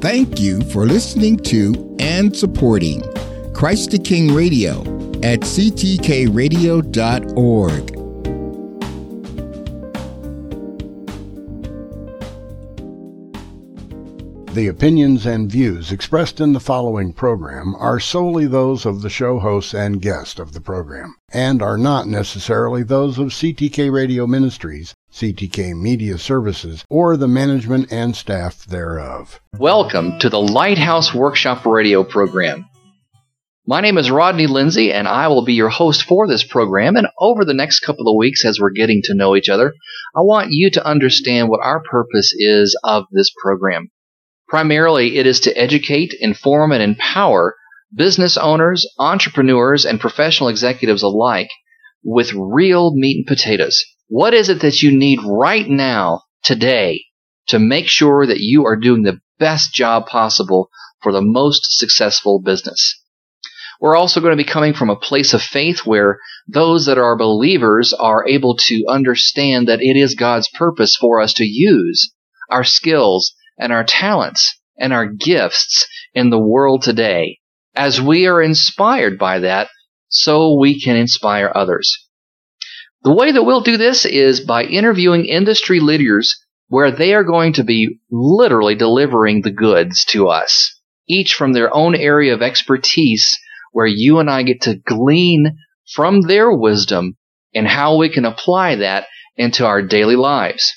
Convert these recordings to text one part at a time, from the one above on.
Thank you for listening to and supporting Christ the King Radio at ctkradio.org. The opinions and views expressed in the following program are solely those of the show hosts and guests of the program, and are not necessarily those of CTK Radio Ministries, CTK Media Services, or the management and staff thereof. Welcome to the Lighthouse Workshop radio program. My name is Rodney Lindsay, and I will be your host for this program. And over the next couple of weeks, as we're getting to know each other, I want you to understand what our purpose is of this program. Primarily, it is to educate, inform, and empower business owners, entrepreneurs, and professional executives alike with real meat and potatoes. What is it that you need right now, today, to make sure that you are doing the best job possible for the most successful business? We're also going to be coming from a place of faith where those that are believers are able to understand that it is God's purpose for us to use our skills and our talents and our gifts in the world today, as we are inspired by that, so we can inspire others. The way that we'll do this is by interviewing industry leaders where they are going to be literally delivering the goods to us, each from their own area of expertise, where you and I get to glean from their wisdom and how we can apply that into our daily lives.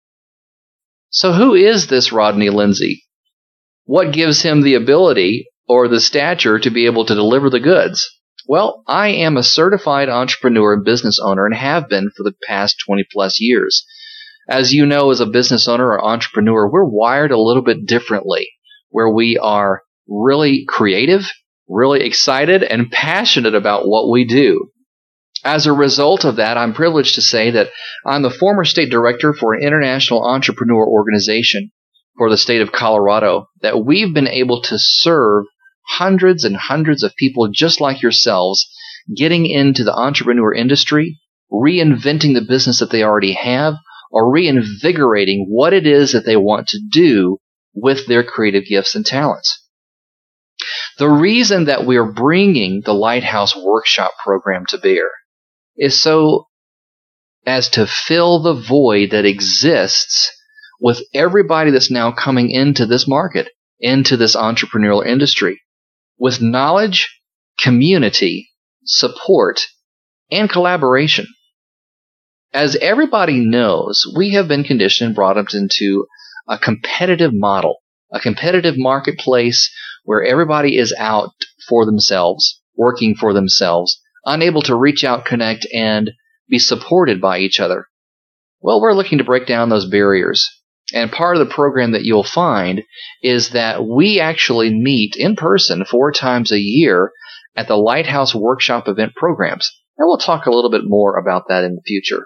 So who is this Rodney Lindsay? What gives him the ability or the stature to be able to deliver the goods? Well, I am a certified entrepreneur and business owner and have been for the past 20 plus years. As you know, as a business owner or entrepreneur, we're wired a little bit differently, where we are really creative, really excited, and passionate about what we do. As a result of that, I'm privileged to say that I'm the former state director for an international entrepreneur organization for the state of Colorado, that we've been able to serve hundreds and hundreds of people just like yourselves, getting into the entrepreneur industry, reinventing the business that they already have, or reinvigorating what it is that they want to do with their creative gifts and talents. The reason that we are bringing the Lighthouse Workshop program to bear is so as to fill the void that exists with everybody that's now coming into this market, into this entrepreneurial industry, with knowledge, community, support, and collaboration. As everybody knows, we have been conditioned and brought up into a competitive model, a competitive marketplace where everybody is out for themselves, working for themselves, unable to reach out, connect, and be supported by each other. Well, we're looking to break down those barriers. And part of the program that you'll find is that we actually meet in person 4 times a year at the Lighthouse Workshop event programs. And we'll talk a little bit more about that in the future.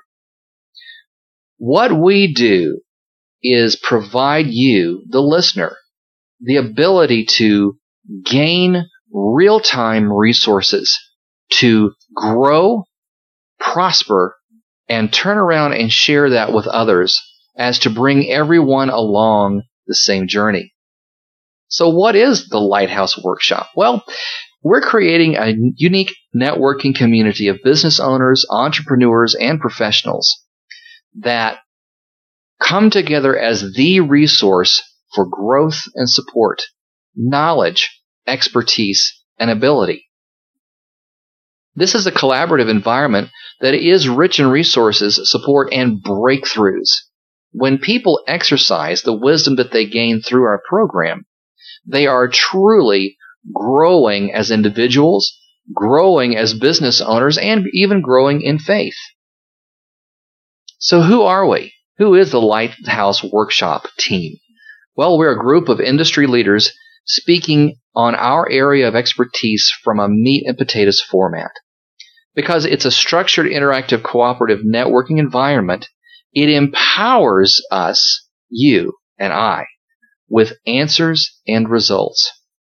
What we do is provide you, the listener, the ability to gain real-time resources to grow, prosper, and turn around and share that with others, as to bring everyone along the same journey. So what is the Lighthouse Workshop? Well, we're creating a unique networking community of business owners, entrepreneurs, and professionals that come together as the resource for growth and support, knowledge, expertise, and ability. This is a collaborative environment that is rich in resources, support, and breakthroughs. When people exercise the wisdom that they gain through our program, they are truly growing as individuals, growing as business owners, and even growing in faith. So who are we? Who is the Lighthouse Workshop team? Well, we're a group of industry leaders speaking on our area of expertise from a meat and potatoes format. Because it's a structured, interactive, cooperative networking environment, it empowers us, you and I, with answers and results.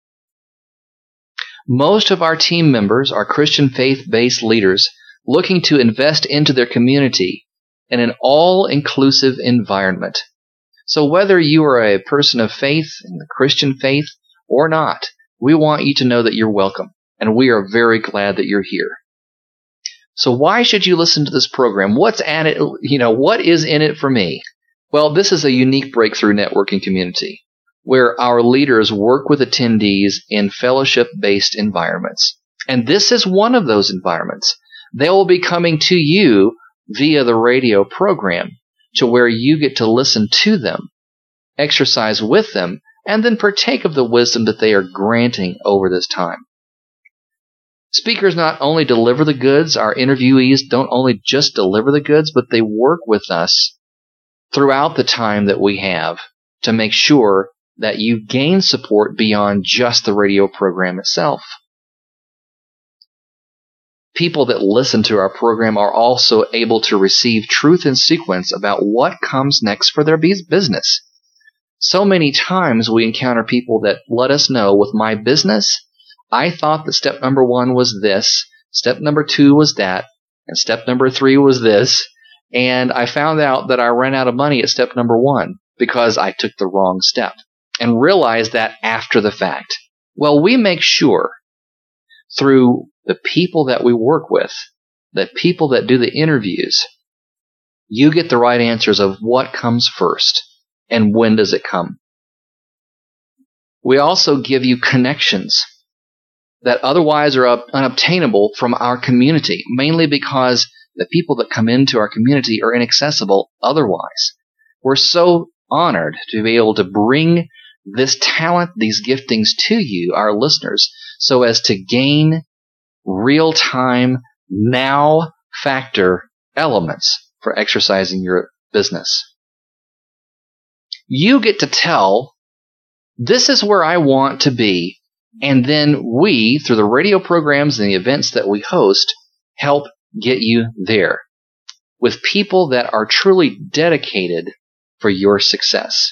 Most of our team members are Christian faith-based leaders looking to invest into their community in an all-inclusive environment. So whether you are a person of faith in the Christian faith or not, we want you to know that you're welcome, and we are very glad that you're here. So why should you listen to this program? What's at it? What is in it for me? Well, this is a unique breakthrough networking community where our leaders work with attendees in fellowship-based environments. And this is one of those environments. They will be coming to you via the radio program to where you get to listen to them, exercise with them, and then partake of the wisdom that they are granting over this time. Speakers not only deliver the goods, our interviewees don't only just deliver the goods, but they work with us throughout the time that we have to make sure that you gain support beyond just the radio program itself. People that listen to our program are also able to receive truth in sequence about what comes next for their business. So many times we encounter people that let us know, with my business, I thought that step number 1 was this, step number 2 was that, and step number 3 was this, and I found out that I ran out of money at step number 1 because I took the wrong step, and realized that after the fact. Well, we make sure through the people that we work with, the people that do the interviews, you get the right answers of what comes first and when does it come. We also give you connections that otherwise are unobtainable from our community, mainly because the people that come into our community are inaccessible otherwise. We're so honored to be able to bring this talent, these giftings to you, our listeners, so as to gain real-time, now factor elements for exercising your business. You get to tell, this is where I want to be, and then we, through the radio programs and the events that we host, help get you there with people that are truly dedicated for your success.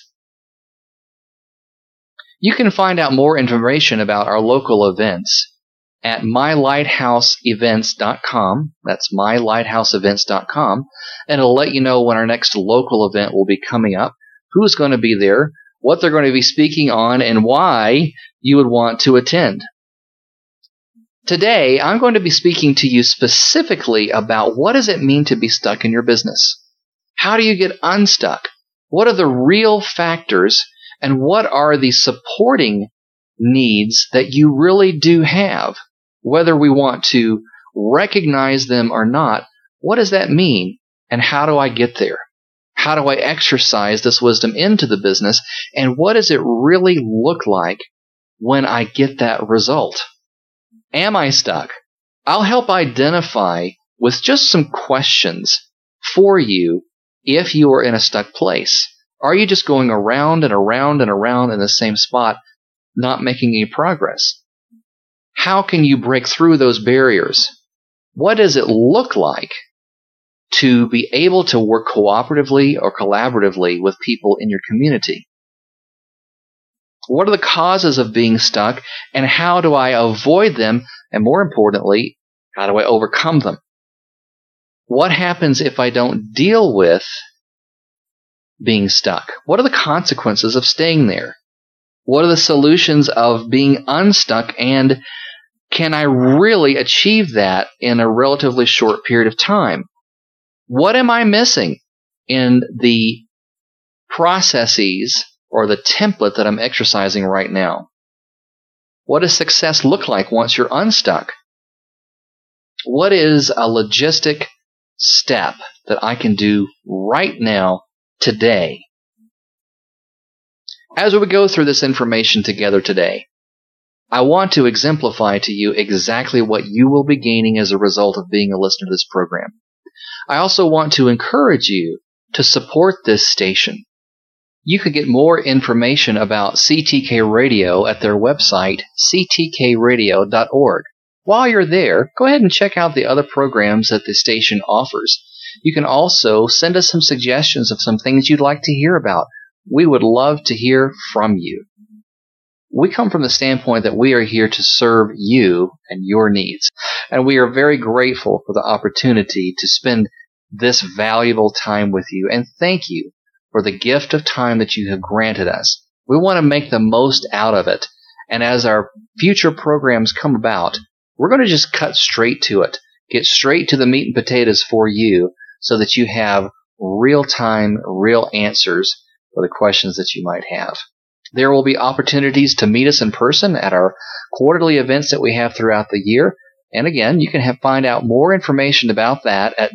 You can find out more information about our local events at mylighthouseevents.com. That's mylighthouseevents.com. And it'll let you know when our next local event will be coming up, who's going to be there, what they're going to be speaking on, and why you would want to attend. Today, I'm going to be speaking to you specifically about what does it mean to be stuck in your business? How do you get unstuck? What are the real factors, and what are the supporting needs that you really do have? Whether we want to recognize them or not, what does that mean, and how do I get there? How do I exercise this wisdom into the business, and what does it really look like when I get that result? Am I stuck? I'll help identify with just some questions for you if you are in a stuck place. Are you just going around and around and around in the same spot, not making any progress? How can you break through those barriers? What does it look like to be able to work cooperatively or collaboratively with people in your community? What are the causes of being stuck, and how do I avoid them? And more importantly, how do I overcome them? What happens if I don't deal with being stuck? What are the consequences of staying there? What are the solutions of being unstuck, and can I really achieve that in a relatively short period of time? What am I missing in the processes or the template that I'm exercising right now? What does success look like once you're unstuck? What is a logistic step that I can do right now, today? As we go through this information together today, I want to exemplify to you exactly what you will be gaining as a result of being a listener to this program. I also want to encourage you to support this station. You can get more information about CTK Radio at their website, ctkradio.org. While you're there, go ahead and check out the other programs that the station offers. You can also send us some suggestions of some things you'd like to hear about. We would love to hear from you. We come from the standpoint that we are here to serve you and your needs. And we are very grateful for the opportunity to spend this valuable time with you. And thank you for the gift of time that you have granted us. We want to make the most out of it. And as our future programs come about, we're going to just cut straight to it, get straight to the meat and potatoes for you so that you have real-time, real answers for the questions that you might have. There will be opportunities to meet us in person at our quarterly events that we have throughout the year. And again, you can find out more information about that at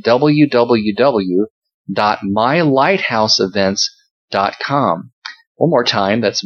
www.mylighthouseevents.com. One more time, that's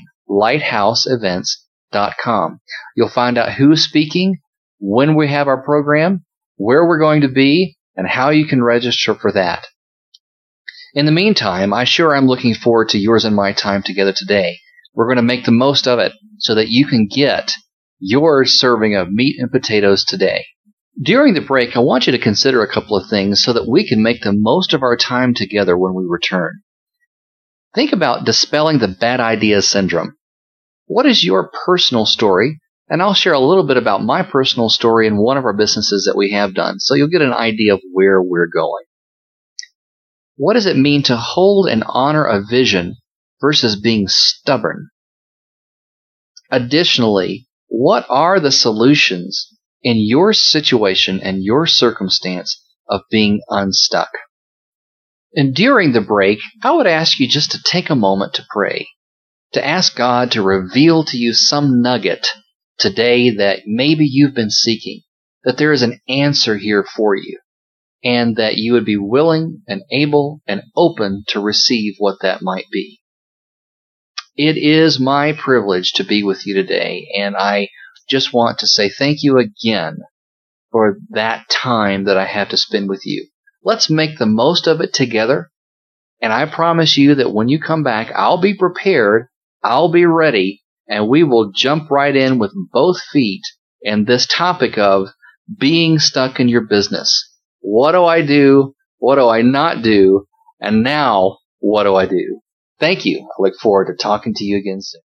mylighthouseevents.com. You'll find out who's speaking, when we have our program, where we're going to be, and how you can register for that. In the meantime, I sure am looking forward to yours and my time together today. We're going to make the most of it so that you can get your serving of meat and potatoes today. During the break, I want you to consider a couple of things so that we can make the most of our time together when we return. Think about dispelling the bad ideas syndrome. What is your personal story? And I'll share a little bit about my personal story in one of our businesses that we have done, so you'll get an idea of where we're going. What does it mean to hold and honor a vision versus being stubborn? Additionally, what are the solutions in your situation and your circumstance of being unstuck? And during the break, I would ask you just to take a moment to pray, to ask God to reveal to you some nugget today that maybe you've been seeking, that there is an answer here for you, and that you would be willing and able and open to receive what that might be. It is my privilege to be with you today, and I just want to say thank you again for that time that I have to spend with you. Let's make the most of it together, and I promise you that when you come back, I'll be prepared, I'll be ready, and we will jump right in with both feet in this topic of being stuck in your business. What do I do? What do I not do? And now, what do I do? Thank you. I look forward to talking to you again soon.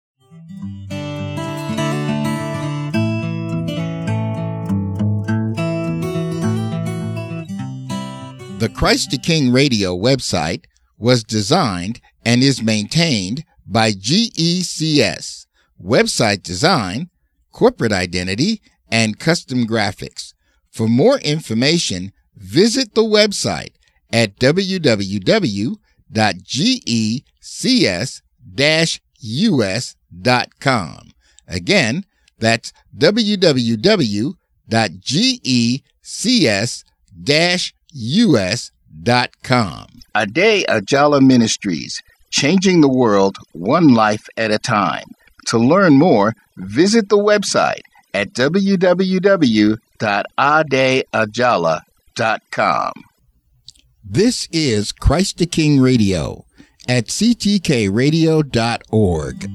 The Christ the King Radio website was designed and is maintained by GECS, website design, corporate identity, and custom graphics. For more information, visit the website at www.gecs-us.com. Again, that's www.gecs-us.com. Ade Ajala Ministries, changing the world one life at a time. To learn more, visit the website at www.adeajala.com. This is Christ the King Radio at ctkradio.org.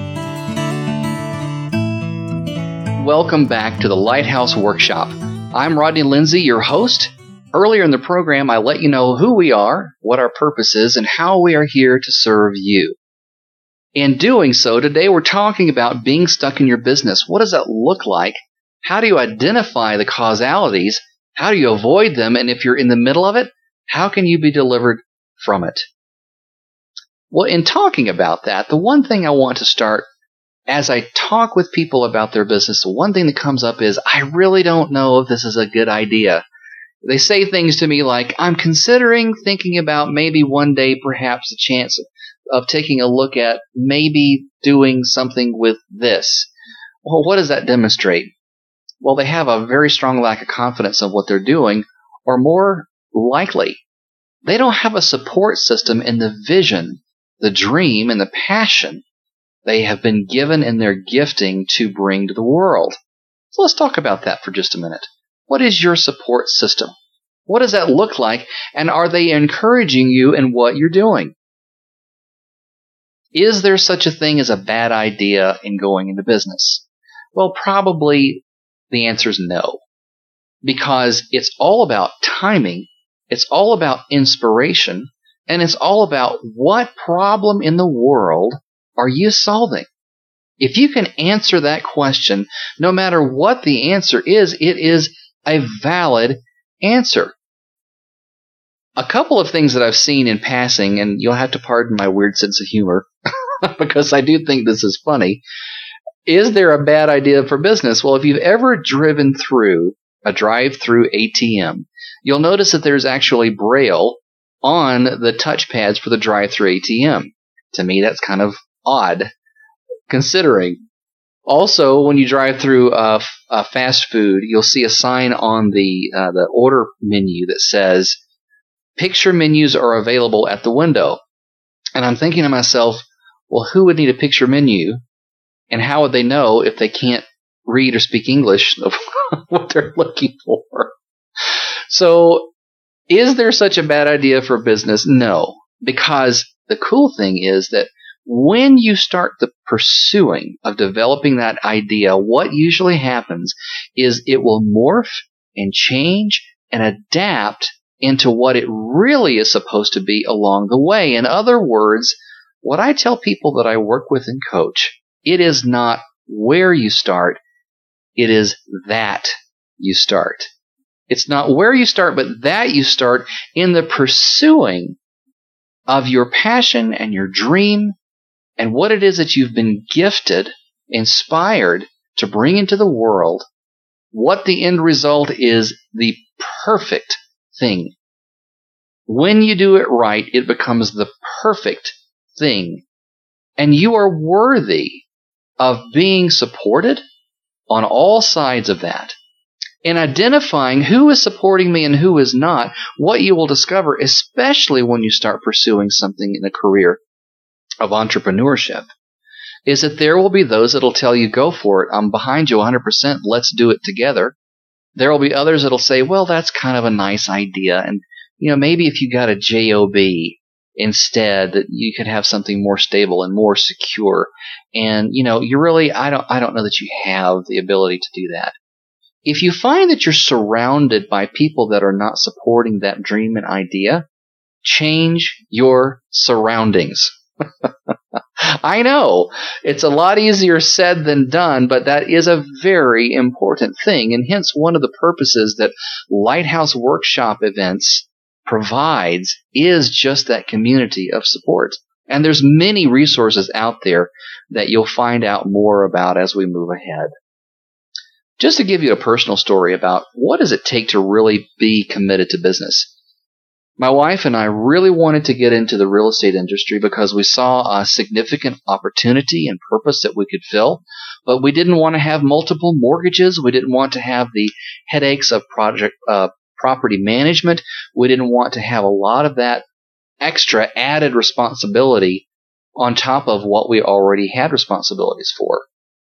Welcome back to the Lighthouse Workshop. I'm Rodney Lindsay, your host. Earlier in the program, I let you know who we are, what our purpose is, and how we are here to serve you. In doing so, today we're talking about being stuck in your business. What does that look like? How do you identify the causalities? How do you avoid them? And if you're in the middle of it, how can you be delivered from it? Well, in talking about that, the one thing I want to start as I talk with people about their business, the one thing that comes up is, I really don't know if this is a good idea. They say things to me like, I'm considering thinking about maybe one day perhaps a chance of taking a look at maybe doing something with this. Well, what does that demonstrate? Well, they have a very strong lack of confidence of what they're doing, or more likely, they don't have a support system in the vision, the dream, and the passion they have been given in their gifting to bring to the world. So let's talk about that for just a minute. What is your support system? What does that look like? And are they encouraging you in what you're doing? Is there such a thing as a bad idea in going into business? Well, probably the answer is no. Because it's all about timing, it's all about inspiration, and it's all about what problem in the world are you solving? If you can answer that question, no matter what the answer is, it is a valid answer. a couple of things that I've seen in passing, and you'll have to pardon my weird sense of humor because I do think this is funny. Is there a bad idea for business? Well, if you've ever driven through a drive-through ATM, you'll notice that there's actually Braille on the touchpads for the drive-through ATM. To me, that's kind of odd, considering. Also, when you drive through a fast food, you'll see a sign on the order menu that says, "Picture menus are available at the window." And I'm thinking to myself, well, who would need a picture menu? And how would they know if they can't read or speak English of what they're looking for? So, is there such a bad idea for business? No. Because the cool thing is that when you start the pursuing of developing that idea, what usually happens is it will morph and change and adapt into what it really is supposed to be along the way. In other words, what I tell people that I work with and coach, it is not where you start, it is that you start. It's not where you start, but that you start in the pursuing of your passion and your dream and what it is that you've been gifted, inspired to bring into the world. What the end result is the perfect thing. When you do it right, it becomes the perfect thing. And you are worthy of being supported on all sides of that. In identifying who is supporting me and who is not, what you will discover, especially when you start pursuing something in a career of entrepreneurship, is that there will be those that will tell you, go for it, I'm behind you 100%, let's do it together. There will be others that will say, well, that's kind of a nice idea, and maybe if you got a job instead, that you could have something more stable and more secure. And you really, I don't know that you have the ability to do that. If you find that you're surrounded by people that are not supporting that dream and idea, change your surroundings. I know it's a lot easier said than done, but that is a very important thing, and hence one of the purposes that Lighthouse Workshop events provides is just that community of support. And there's many resources out there that you'll find out more about as we move ahead. Just to give you a personal story about what does it take to really be committed to business. My wife and I really wanted to get into the real estate industry because we saw a significant opportunity and purpose that we could fill, but we didn't want to have multiple mortgages. We didn't want to have the headaches of property management. We didn't want to have a lot of that extra added responsibility on top of what we already had responsibilities for.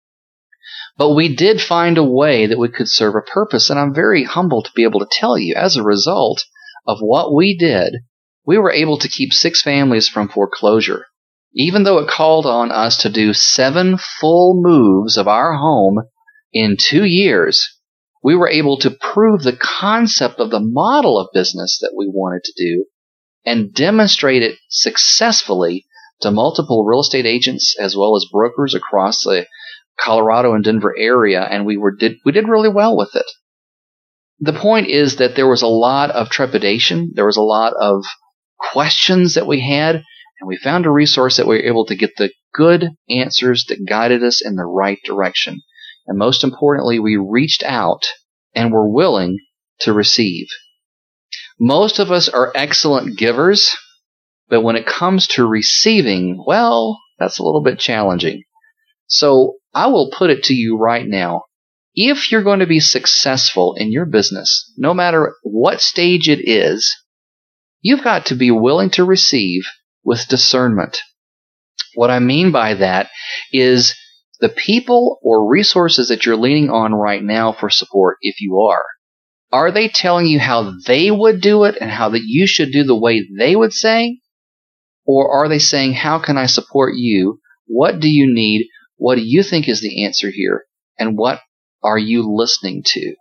But we did find a way that we could serve a purpose, and I'm very humbled to be able to tell you, as a result of what we did, we were able to keep 6 families from foreclosure. Even though it called on us to do 7 full moves of our home in 2 years, we were able to prove the concept of the model of business that we wanted to do and demonstrate it successfully to multiple real estate agents as well as brokers across the Colorado and Denver area, and we did really well with it. The point is that there was a lot of trepidation, there was a lot of questions that we had, and we found a resource that we were able to get the good answers that guided us in the right direction. And most importantly, we reached out and were willing to receive. Most of us are excellent givers, but when it comes to receiving, well, that's a little bit challenging. So I will put it to you right now. If you're going to be successful in your business, no matter what stage it is, you've got to be willing to receive with discernment. What I mean by that is the people or resources that you're leaning on right now for support, if you are they telling you how they would do it and how that you should do the way they would say? Or are they saying, how can I support you? What do you need? What do you think is the answer here? And what are you listening to?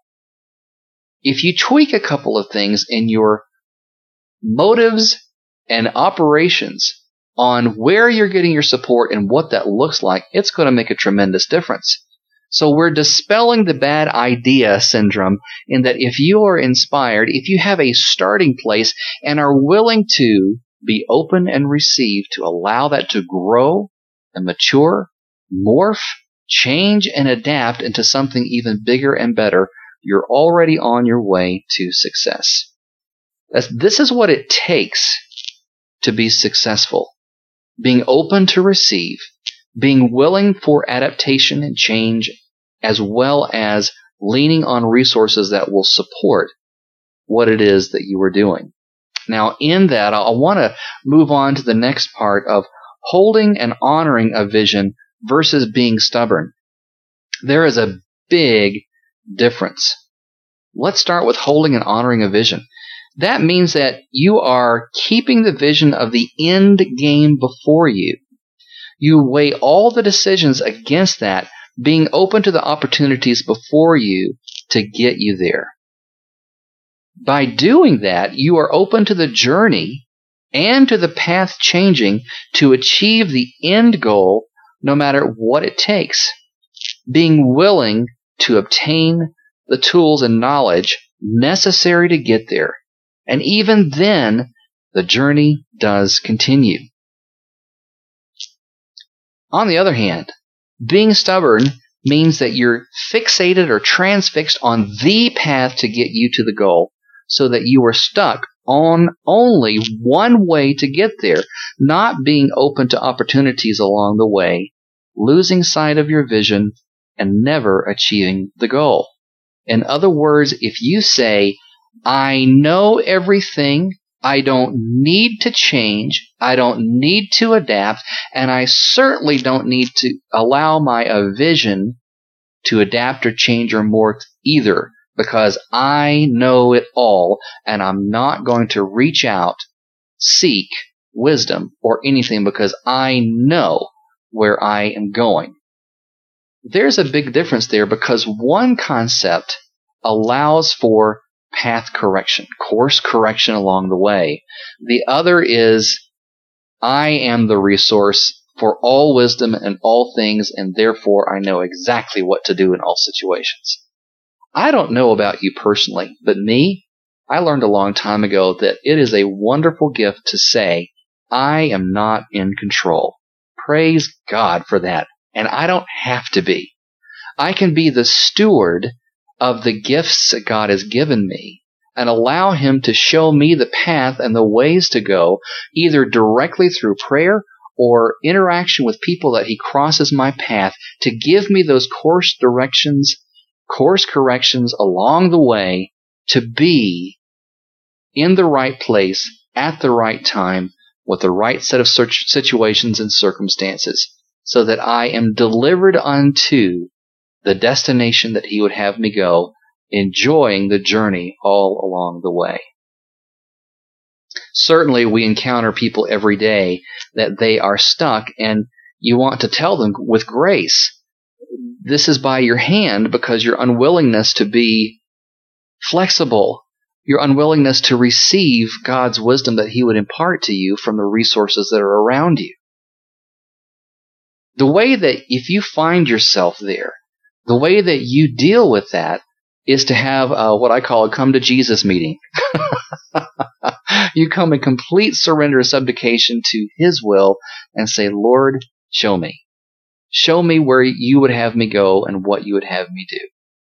If you tweak a couple of things in your motives and operations on where you're getting your support and what that looks like, it's going to make a tremendous difference. So we're dispelling the bad idea syndrome in that if you are inspired, if you have a starting place and are willing to be open and receive, to allow that to grow and mature, morph, change, and adapt into something even bigger and better, you're already on your way to success. This is what it takes to be successful. Being open to receive, being willing for adaptation and change, as well as leaning on resources that will support what it is that you are doing. Now, in that, I want to move on to the next part of holding and honoring a vision versus being stubborn. There is a big difference. Let's start with holding and honoring a vision. That means that you are keeping the vision of the end game before you. You weigh all the decisions against that, being open to the opportunities before you to get you there. By doing that, you are open to the journey and to the path changing to achieve the end goal, no matter what it takes. Being willing to obtain the tools and knowledge necessary to get there. And even then, the journey does continue. On the other hand, being stubborn means that you're fixated or transfixed on the path to get you to the goal, so that you are stuck on only one way to get there, not being open to opportunities along the way, losing sight of your vision, and never achieving the goal. In other words, if you say, I know everything, I don't need to change, I don't need to adapt, and I certainly don't need to allow my vision to adapt or change or morph either, because I know it all, and I'm not going to reach out, seek wisdom or anything because I know where I am going. There's a big difference there, because one concept allows for path correction, course correction along the way. The other is, I am the resource for all wisdom and all things, and therefore I know exactly what to do in all situations. I don't know about you personally, but me, I learned a long time ago that it is a wonderful gift to say, I am not in control. Praise God for that. And I don't have to be. I can be the steward of the gifts that God has given me and allow Him to show me the path and the ways to go, either directly through prayer or interaction with people that He crosses my path, to give me those course corrections along the way to be in the right place at the right time with the right set of situations and circumstances, so that I am delivered unto the destination that He would have me go, enjoying the journey all along the way. Certainly, we encounter people every day that they are stuck, and you want to tell them with grace, this is by your hand, because your unwillingness to be flexible, your unwillingness to receive God's wisdom that He would impart to you from the resources that are around you. The way that if you find yourself there, the way that you deal with that is to have what I call a come to Jesus meeting. You come in complete surrender, subjugation to His will, and say, Lord, show me. Show me where you would have me go and what you would have me do.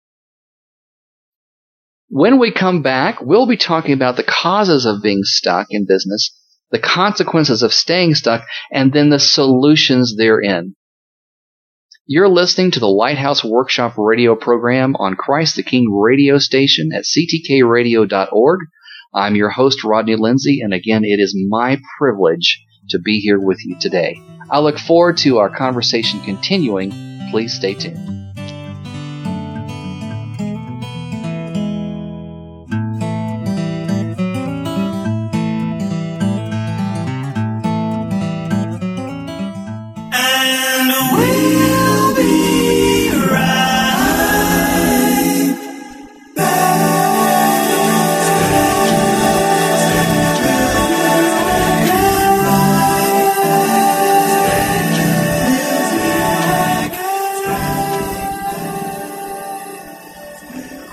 When we come back, we'll be talking about the causes of being stuck in business, the consequences of staying stuck, and then the solutions therein. You're listening to the Lighthouse Workshop radio program on Christ the King radio station at ctkradio.org. I'm your host, Rodney Lindsay, and again, it is my privilege to be here with you today. I look forward to our conversation continuing. Please stay tuned.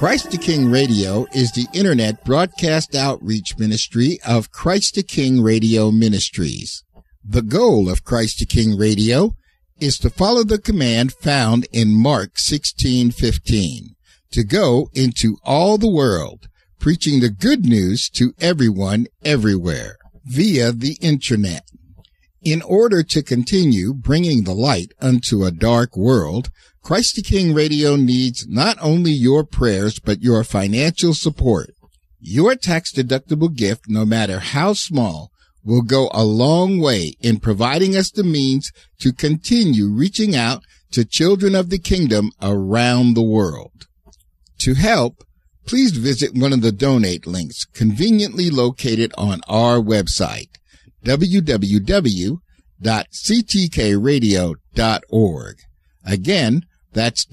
Christ the King Radio is the internet broadcast outreach ministry of Christ the King Radio Ministries. The goal of Christ the King Radio is to follow the command found in Mark 16:15, to go into all the world, preaching the good news to everyone, everywhere, via the internet. In order to continue bringing the light unto a dark world, Christ the King Radio needs not only your prayers, but your financial support. Your tax-deductible gift, no matter how small, will go a long way in providing us the means to continue reaching out to children of the kingdom around the world. To help, please visit one of the donate links conveniently located on our website, www.ctkradio.org. Again, that's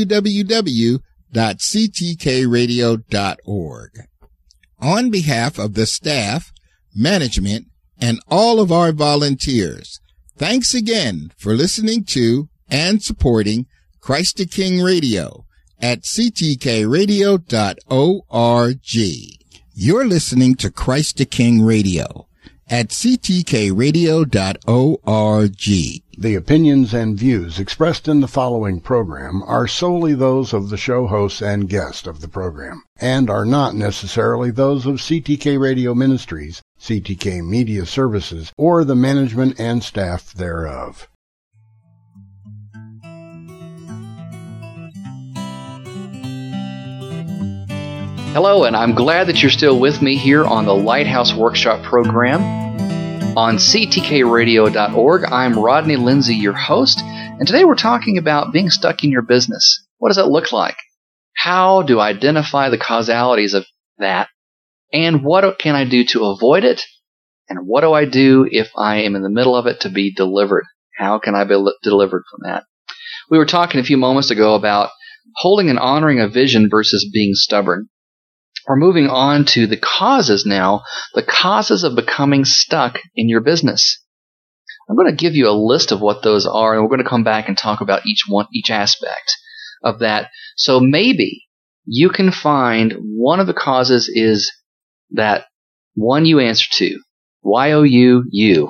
www.ctkradio.org. On behalf of the staff, management, and all of our volunteers, thanks again for listening to and supporting Christ the King Radio at ctkradio.org. You're listening to Christ the King Radio at ctkradio.org. The opinions and views expressed in the following program are solely those of the show hosts and guests of the program, and are not necessarily those of CTK Radio Ministries, CTK Media Services, or the management and staff thereof. Hello, and I'm glad that you're still with me here on the Lighthouse Workshop program on ctkradio.org. I'm Rodney Lindsay, your host, and today we're talking about being stuck in your business. What does that look like? How do I identify the causalities of that? And what can I do to avoid it? And what do I do if I am in the middle of it to be delivered? How can I be delivered from that? We were talking a few moments ago about holding and honoring a vision versus being stubborn. We're moving on to the causes now, the causes of becoming stuck in your business. I'm going to give you a list of what those are, and we're going to come back and talk about each aspect of that. So maybe you can find one of the causes is that one you answer to. Y-O-U, you.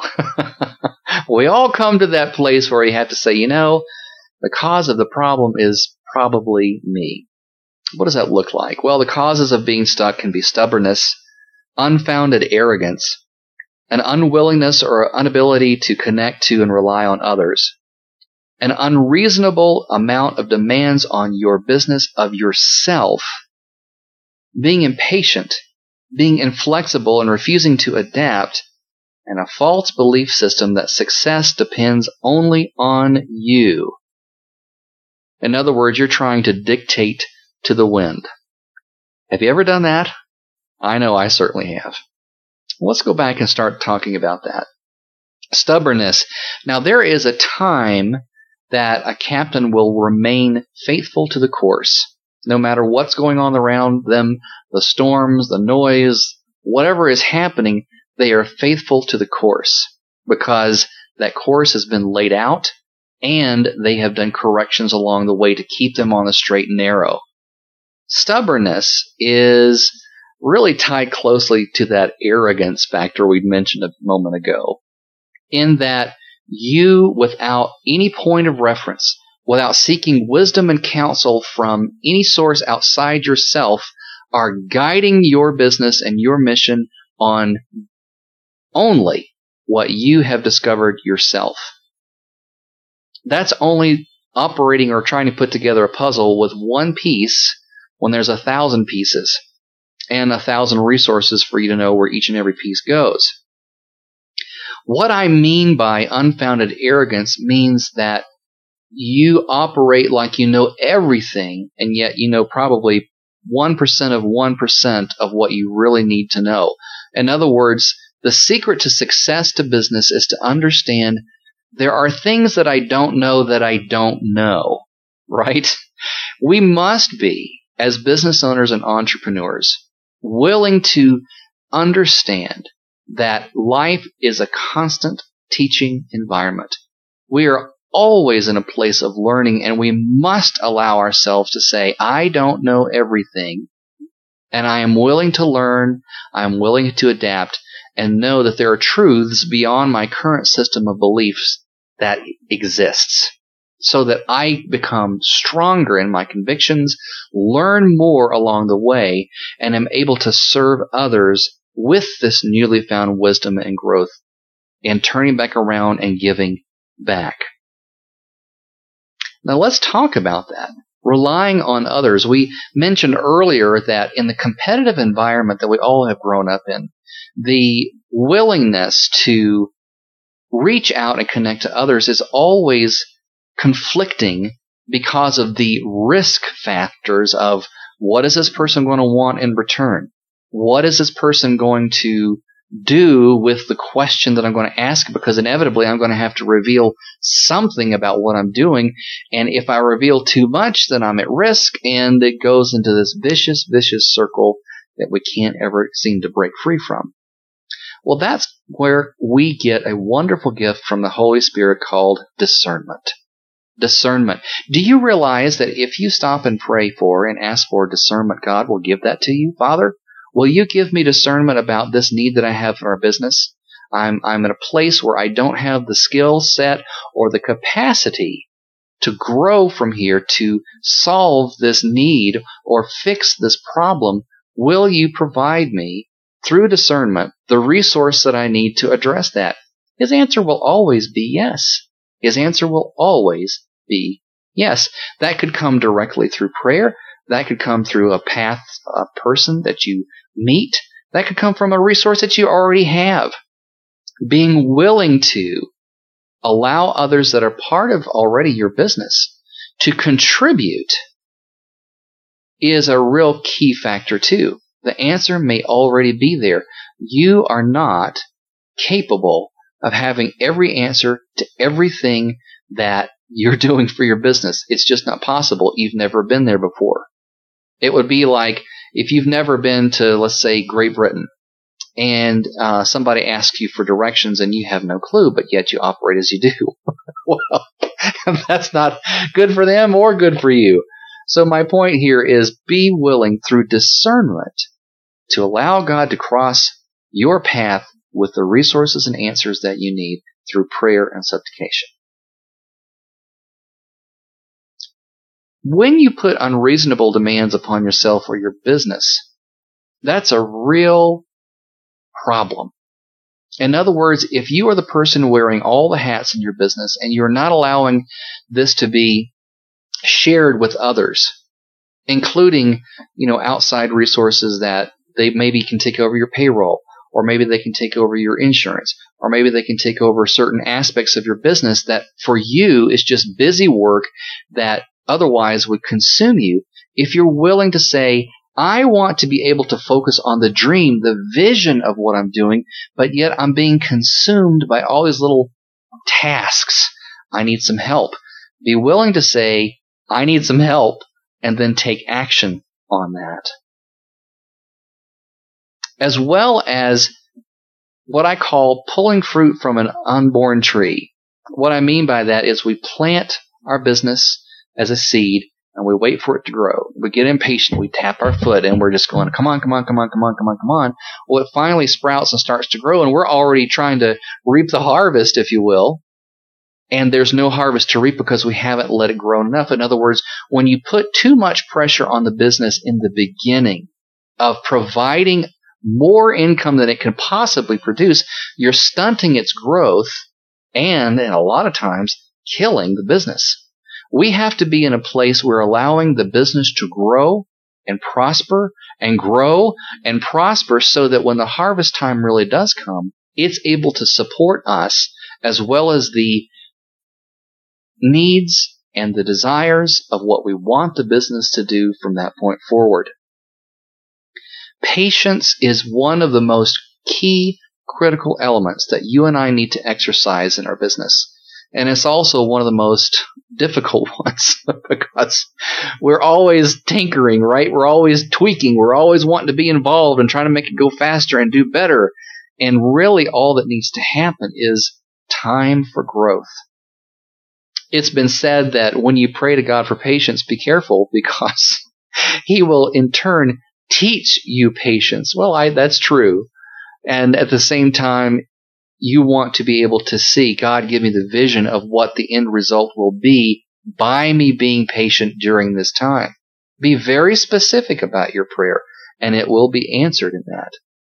We all come to that place where you have to say, the cause of the problem is probably me. What does that look like? Well, the causes of being stuck can be stubbornness, unfounded arrogance, an unwillingness or inability to connect to and rely on others, an unreasonable amount of demands on your business of yourself, being impatient, being inflexible and refusing to adapt, and a false belief system that success depends only on you. In other words, you're trying to dictate to the wind. Have you ever done that? I know I certainly have. Let's go back and start talking about that. Stubbornness. Now, there is a time that a captain will remain faithful to the course, no matter what's going on around them, the storms, the noise, whatever is happening, they are faithful to the course because that course has been laid out and they have done corrections along the way to keep them on the straight and narrow. Stubbornness is really tied closely to that arrogance factor we mentioned a moment ago, in that you, without any point of reference, without seeking wisdom and counsel from any source outside yourself, are guiding your business and your mission on only what you have discovered yourself. That's only operating or trying to put together a puzzle with one piece when there's 1,000 pieces and 1,000 resources for you to know where each and every piece goes. What I mean by unfounded arrogance means that you operate like you know everything, and yet you know probably 1% of 1% of what you really need to know. In other words, the secret to success to business is to understand there are things that I don't know, right? We must be, as business owners and entrepreneurs, willing to understand that life is a constant teaching environment. We are always in a place of learning, and we must allow ourselves to say, I don't know everything, and I am willing to learn, I am willing to adapt, and know that there are truths beyond my current system of beliefs that exists, so that I become stronger in my convictions, learn more along the way, and am able to serve others with this newly found wisdom and growth, and turning back around and giving back. Now let's talk about that. Relying on others. We mentioned earlier that in the competitive environment that we all have grown up in, the willingness to reach out and connect to others is always conflicting because of the risk factors of what is this person going to want in return? What is this person going to do with the question that I'm going to ask? Because inevitably I'm going to have to reveal something about what I'm doing. And if I reveal too much, then I'm at risk, and it goes into this vicious circle that we can't ever seem to break free from. Well, that's where we get a wonderful gift from the Holy Spirit called discernment. Discernment. Do you realize that if you stop and pray for and ask for discernment, God will give that to you? Father, will you give me discernment about this need that I have in our business? I'm in a place where I don't have the skill set or the capacity to grow from here to solve this need or fix this problem. Will you provide me, through discernment, the resource that I need to address that? His answer will always be yes. His answer will always be yes. That could come directly through prayer. That could come through a person that you meet. That could come from a resource that you already have. Being willing to allow others that are part of already your business to contribute is a real key factor too. The answer may already be there. You are not capable of having every answer to everything that you're doing for your business. It's just not possible. You've never been there before. It would be like if you've never been to, let's say, Great Britain, and somebody asks you for directions and you have no clue, but yet you operate as you do. Well, that's not good for them or good for you. So my point here is be willing through discernment to allow God to cross your path with the resources and answers that you need through prayer and supplication. When you put unreasonable demands upon yourself or your business, that's a real problem. In other words, if you are the person wearing all the hats in your business and you're not allowing this to be shared with others, including, outside resources that they maybe can take over your payroll, or maybe they can take over your insurance, or maybe they can take over certain aspects of your business that for you is just busy work that otherwise would consume you. If you're willing to say, I want to be able to focus on the dream, the vision of what I'm doing, but yet I'm being consumed by all these little tasks. I need some help. Be willing to say, I need some help, and then take action on that. As well as what I call pulling fruit from an unborn tree. What I mean by that is we plant our business as a seed, and we wait for it to grow. We get impatient. We tap our foot, and we're just going, come on. Well, it finally sprouts and starts to grow, and we're already trying to reap the harvest, if you will. And there's no harvest to reap because we haven't let it grow enough. In other words, when you put too much pressure on the business in the beginning of providing more income than it can possibly produce, you're stunting its growth and a lot of times, killing the business. We have to be in a place where allowing the business to grow and prosper and grow and prosper so that when the harvest time really does come, it's able to support us as well as the needs and the desires of what we want the business to do from that point forward. Patience is one of the most key critical elements that you and I need to exercise in our business. And it's also one of the most difficult ones because we're always tinkering, right? We're always tweaking. We're always wanting to be involved and trying to make it go faster and do better. And really all that needs to happen is time for growth. It's been said that when you pray to God for patience, be careful because He will in turn teach you patience. Well, that's true. And at the same time, you want to be able to see, God, give me the vision of what the end result will be by me being patient during this time. Be very specific about your prayer, and it will be answered in that.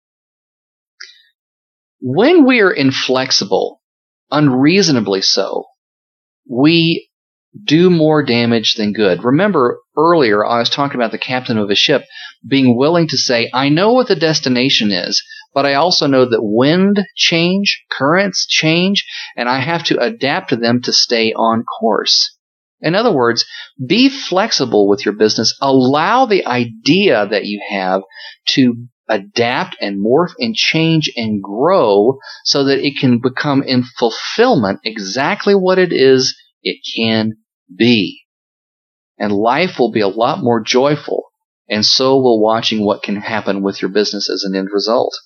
When we are inflexible, unreasonably so, we do more damage than good. Remember earlier I was talking about the captain of a ship being willing to say, I know what the destination is, but I also know that wind change, currents change, and I have to adapt to them to stay on course. In other words, be flexible with your business. Allow the idea that you have to adapt and morph and change and grow so that it can become in fulfillment exactly what it is it can be. And life will be a lot more joyful, and so will watching what can happen with your business as an end result.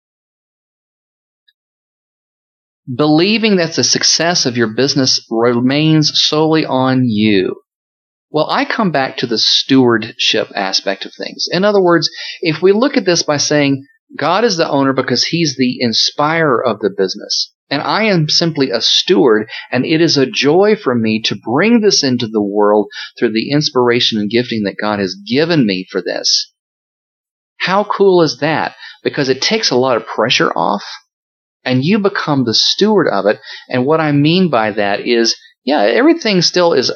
Believing that the success of your business remains solely on you. Well, I come back to the stewardship aspect of things. In other words, if we look at this by saying God is the owner because He's the inspirer of the business, and I am simply a steward, and it is a joy for me to bring this into the world through the inspiration and gifting that God has given me for this. How cool is that? Because it takes a lot of pressure off, and you become the steward of it. And what I mean by that is, everything still is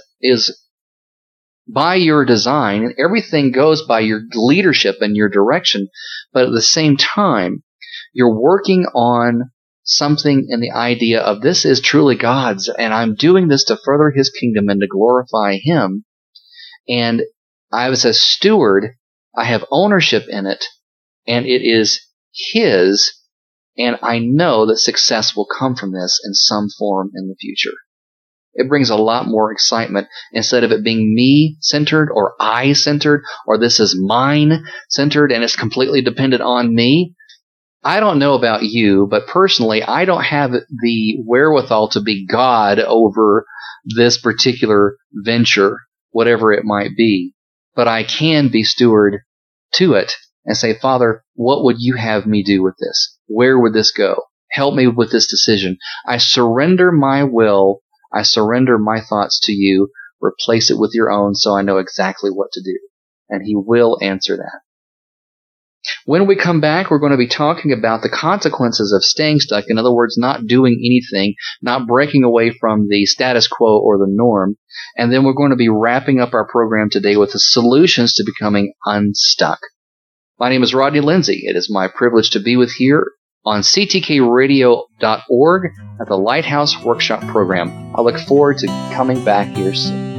by your design, and everything goes by your leadership and your direction, but at the same time, you're working on something in the idea of this is truly God's, and I'm doing this to further His kingdom and to glorify Him. And I, as a steward, I have ownership in it, and it is His, and I know that success will come from this in some form in the future. It brings a lot more excitement instead of it being me-centered or I-centered or this is mine-centered and it's completely dependent on me. I don't know about you, but personally, I don't have the wherewithal to be God over this particular venture, whatever it might be. But I can be steward to it and say, Father, what would you have me do with this? Where would this go? Help me with this decision. I surrender my will. I surrender my thoughts to you. Replace it with your own so I know exactly what to do. And He will answer that. When we come back, we're going to be talking about the consequences of staying stuck. In other words, not doing anything, not breaking away from the status quo or the norm. And then we're going to be wrapping up our program today with the solutions to becoming unstuck. My name is Rodney Lindsay. It is my privilege to be with here on ctkradio.org at the Lighthouse Workshop Program. I look forward to coming back here soon.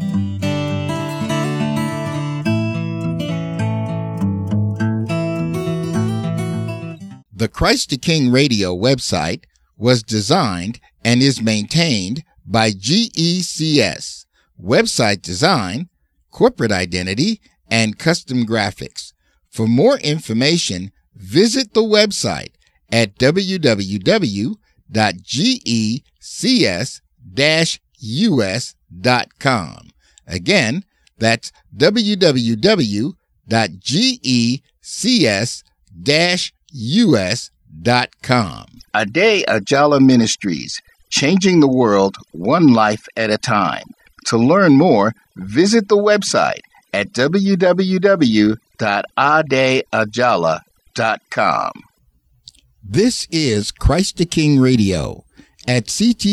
The Christ the King Radio website was designed and is maintained by GECS, website design, corporate identity, and custom graphics. For more information, visit the website at www.gecs-us.com. Again, that's www.gecs-us.com. Ade Ajala Ministries, changing the world one life at a time. To learn more, visit the website at www.adeajala.com. This is Christ the King Radio at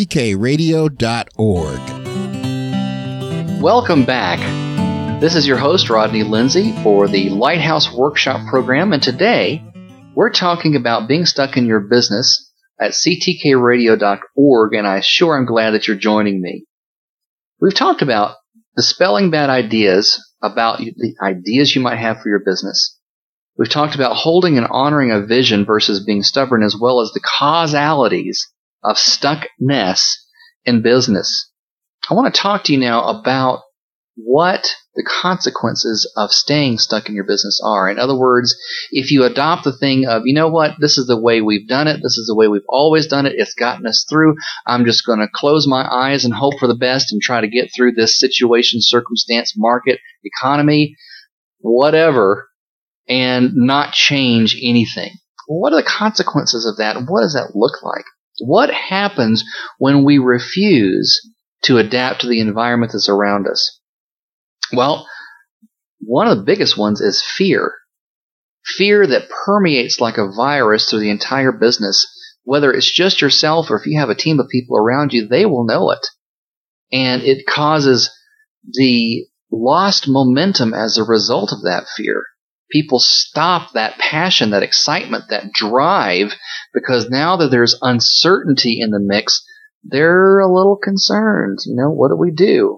ctkradio.org. Welcome back. This is your host, Rodney Lindsay, for the Lighthouse Workshop Program, and today we're talking about being stuck in your business at ctkradio.org, and I'm glad that you're joining me. We've talked about dispelling bad ideas about the ideas you might have for your business. We've talked about holding and honoring a vision versus being stubborn, as well as the causalities of stuckness in business. I want to talk to you now about what the consequences of staying stuck in your business are. In other words, if you adopt the thing of, you know what, this is the way we've done it, this is the way we've always done it, it's gotten us through, I'm just going to close my eyes and hope for the best and try to get through this situation, circumstance, market, economy, whatever, and not change anything. What are the consequences of that? What does that look like? What happens when we refuse to adapt to the environment that's around us? Well, one of the biggest ones is fear. Fear that permeates like a virus through the entire business. Whether it's just yourself or if you have a team of people around you, they will know it. And it causes the lost momentum as a result of that fear. People stop that passion, that excitement, that drive, because now that there's uncertainty in the mix, they're a little concerned. What do we do?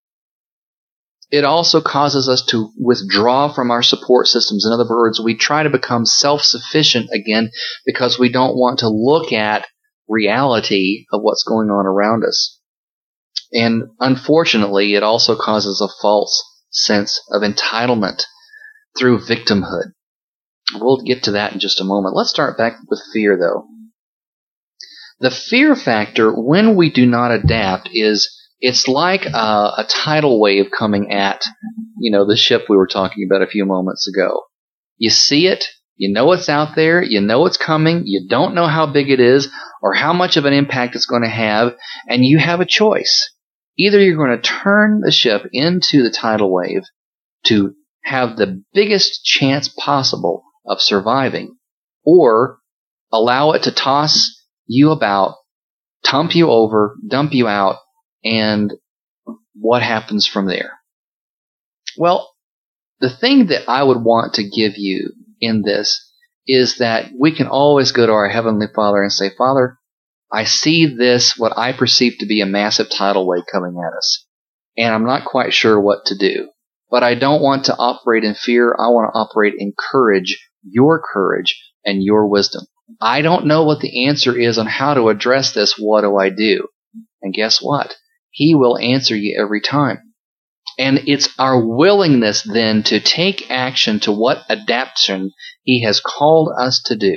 It also causes us to withdraw from our support systems. In other words, we try to become self-sufficient again because we don't want to look at reality of what's going on around us. And unfortunately, it also causes a false sense of entitlement through victimhood. We'll get to that in just a moment. Let's start back with fear, though. The fear factor, when we do not adapt, it's like a tidal wave coming at, the ship we were talking about a few moments ago. You see it, you know it's out there, you know it's coming, you don't know how big it is or how much of an impact it's going to have, and you have a choice. Either you're going to turn the ship into the tidal wave to have the biggest chance possible of surviving, or allow it to toss you about, tump you over, dump you out, and what happens from there? Well, the thing that I would want to give you in this is that we can always go to our Heavenly Father and say, Father, I see this, what I perceive to be a massive tidal wave coming at us, and I'm not quite sure what to do. But I don't want to operate in fear. I want to operate in courage and your wisdom. I don't know what the answer is on how to address this. What do I do? And guess what? He will answer you every time. And it's our willingness then to take action to what adaptation He has called us to do.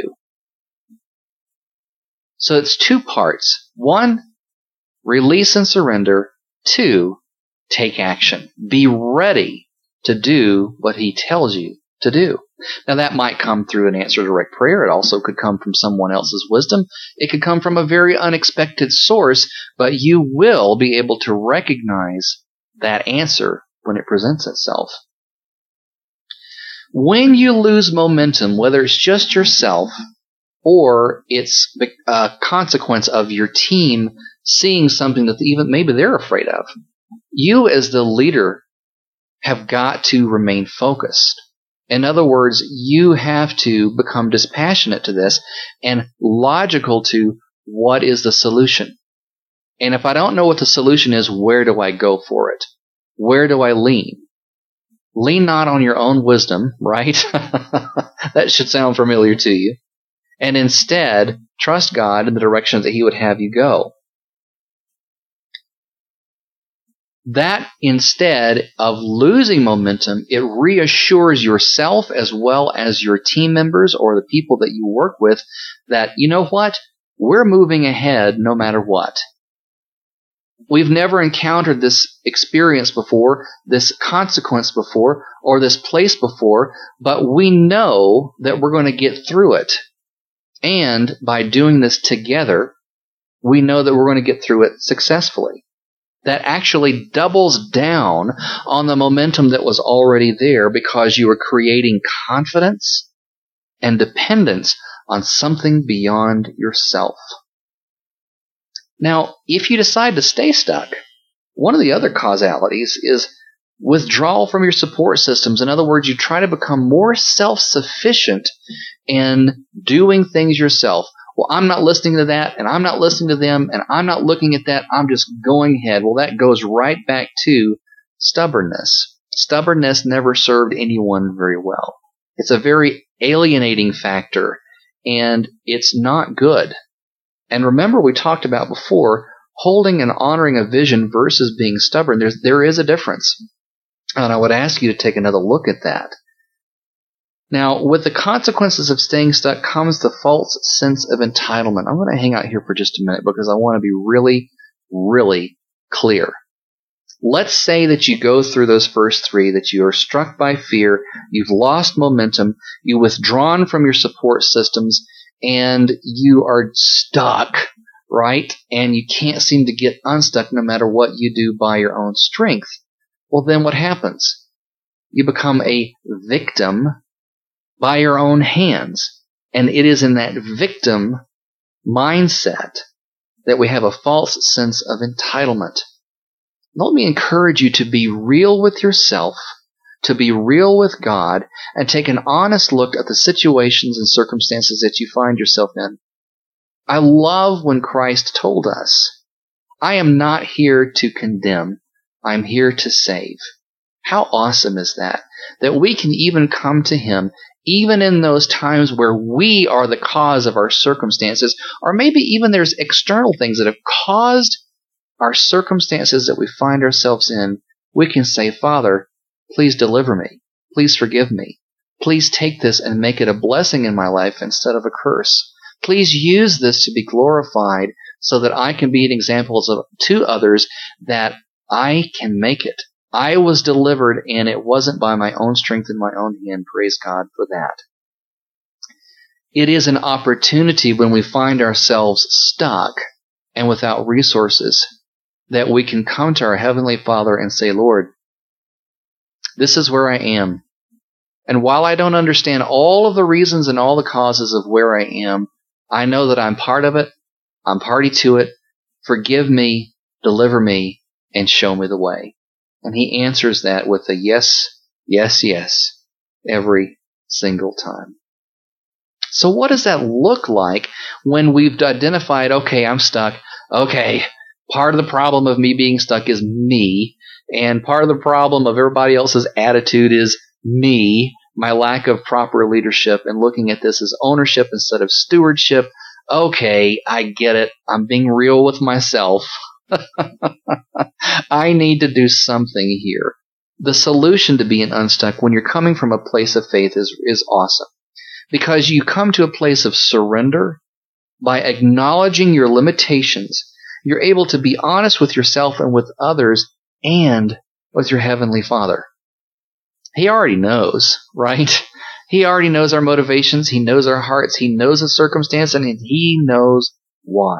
So it's two parts. One, release and surrender. Two, take action. Be ready to do what He tells you to do. Now that might come through an answer to direct prayer. It also could come from someone else's wisdom. It could come from a very unexpected source, but you will be able to recognize that answer when it presents itself. When you lose momentum, whether it's just yourself or it's a consequence of your team seeing something that even maybe they're afraid of, you as the leader have got to remain focused. In other words, you have to become dispassionate to this and logical to what is the solution. And if I don't know what the solution is, where do I go for it? Where do I lean? Lean not on your own wisdom, right? That should sound familiar to you. And instead, trust God in the direction that He would have you go. That, instead of losing momentum, it reassures yourself as well as your team members or the people that you work with that, you know what? We're moving ahead no matter what. We've never encountered this experience before, this consequence before, or this place before, but we know that we're going to get through it. And by doing this together, we know that we're going to get through it successfully. That actually doubles down on the momentum that was already there because you were creating confidence and dependence on something beyond yourself. Now, if you decide to stay stuck, one of the other causalities is withdrawal from your support systems. In other words, you try to become more self-sufficient in doing things yourself. Well, I'm not listening to that, and I'm not listening to them, and I'm not looking at that. I'm just going ahead. Well, that goes right back to stubbornness. Stubbornness never served anyone very well. It's a very alienating factor, and it's not good. And remember, we talked about before, holding and honoring a vision versus being stubborn. There is a difference. And I would ask you to take another look at that. Now, with the consequences of staying stuck comes the false sense of entitlement. I'm going to hang out here for just a minute because I want to be really, really clear. Let's say that you go through those first three, that you are struck by fear, you've lost momentum, you've withdrawn from your support systems, and you are stuck, right? And you can't seem to get unstuck no matter what you do by your own strength. Well, then what happens? You become a victim by your own hands. And it is in that victim mindset that we have a false sense of entitlement. Let me encourage you to be real with yourself, to be real with God, and take an honest look at the situations and circumstances that you find yourself in. I love when Christ told us, I am not here to condemn, I'm here to save. How awesome is that? That we can even come to Him even in those times where we are the cause of our circumstances, or maybe even there's external things that have caused our circumstances that we find ourselves in. We can say, Father, please deliver me. Please forgive me. Please take this and make it a blessing in my life instead of a curse. Please use this to be glorified so that I can be an example to others that I can make it. I was delivered, and it wasn't by my own strength and my own hand. Praise God for that. It is an opportunity when we find ourselves stuck and without resources that we can come to our Heavenly Father and say, Lord, this is where I am. And while I don't understand all of the reasons and all the causes of where I am, I know that I'm part of it. I'm party to it. Forgive me, deliver me, and show me the way. And He answers that with a yes, yes, yes, every single time. So what does that look like when we've identified, okay, I'm stuck. Okay, part of the problem of me being stuck is me, and part of the problem of everybody else's attitude is me, my lack of proper leadership, and looking at this as ownership instead of stewardship. Okay, I get it. I'm being real with myself. I need to do something here. The solution to being unstuck when you're coming from a place of faith is awesome. Because you come to a place of surrender by acknowledging your limitations. You're able to be honest with yourself and with others and with your Heavenly Father. He already knows, right? He already knows our motivations. He knows our hearts. He knows the circumstance, and He knows why.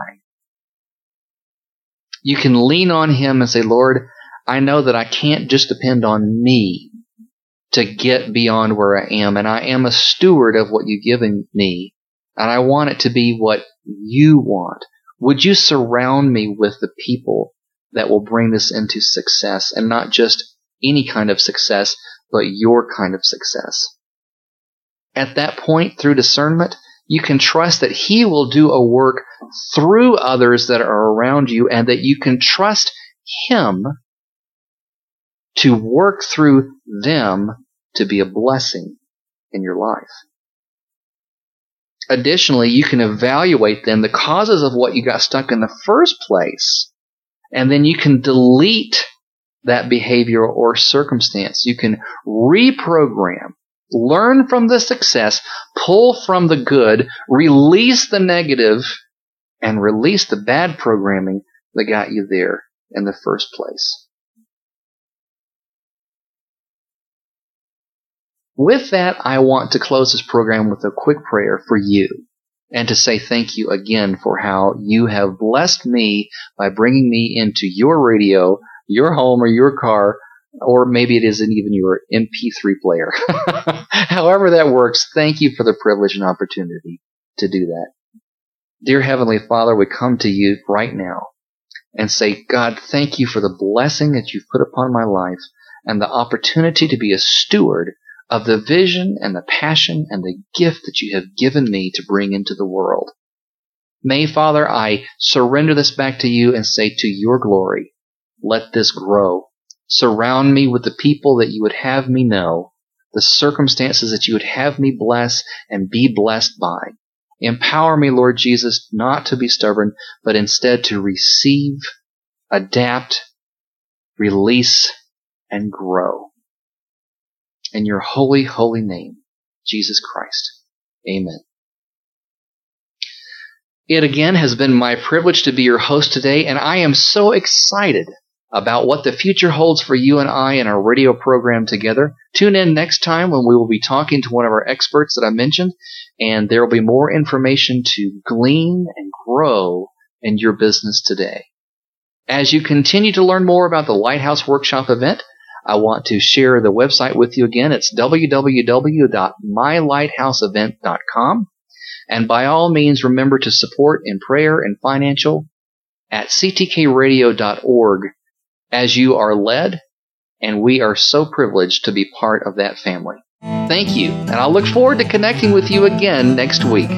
You can lean on Him and say, Lord, I know that I can't just depend on me to get beyond where I am, and I am a steward of what you've given me, and I want it to be what you want. Would you surround me with the people that will bring this into success, and not just any kind of success, but your kind of success? At that point, through discernment, you can trust that He will do a work through others that are around you, and that you can trust Him to work through them to be a blessing in your life. Additionally, you can evaluate then the causes of what you got stuck in the first place, and then you can delete that behavior or circumstance. You can reprogram. Learn from the success, pull from the good, release the negative, and release the bad programming that got you there in the first place. With that, I want to close this program with a quick prayer for you and to say thank you again for how you have blessed me by bringing me into your radio, your home, or your car, or maybe it isn't even your MP3 player. However that works, thank you for the privilege and opportunity to do that. Dear Heavenly Father, we come to you right now and say, God, thank you for the blessing that you've put upon my life and the opportunity to be a steward of the vision and the passion and the gift that you have given me to bring into the world. May, Father, I surrender this back to you and say, to your glory, let this grow. Surround me with the people that you would have me know, the circumstances that you would have me bless and be blessed by. Empower me, Lord Jesus, not to be stubborn, but instead to receive, adapt, release, and grow. in your holy, holy name, Jesus Christ. Amen. It again has been my privilege to be your host today, and I am so excited about what the future holds for you and I in our radio program together. Tune in next time when we will be talking to one of our experts that I mentioned, and there will be more information to glean and grow in your business today. As you continue to learn more about the Lighthouse Workshop event, I want to share the website with you again. It's www.mylighthouseevent.com. And by all means, remember to support in prayer and financial at ctkradio.org as you are led, and we are so privileged to be part of that family. Thank you, and I'll look forward to connecting with you again next week.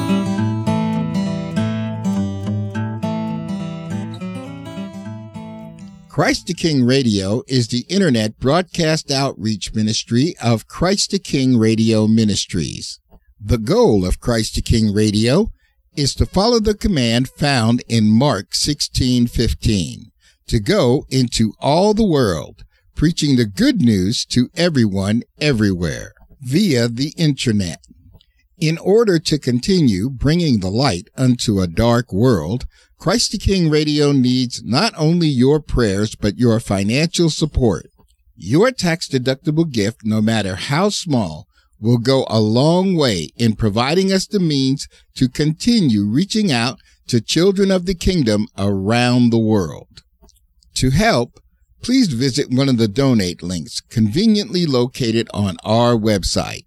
Christ the King Radio is the internet broadcast outreach ministry of Christ the King Radio Ministries. The goal of Christ the King Radio is to follow the command found in Mark 16:15, to go into all the world, preaching the good news to everyone, everywhere, via the internet. In order to continue bringing the light unto a dark world, Christ the King Radio needs not only your prayers, but your financial support. Your tax-deductible gift, no matter how small, will go a long way in providing us the means to continue reaching out to children of the kingdom around the world. To help, please visit one of the donate links conveniently located on our website,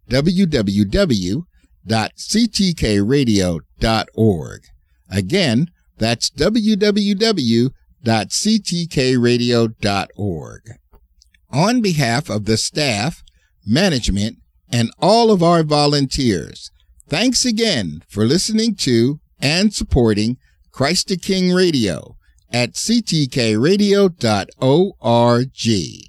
www.ctkradio.org. Again, that's www.ctkradio.org. On behalf of the staff, management, and all of our volunteers, thanks again for listening to and supporting Christ the King Radio at ctkradio.org.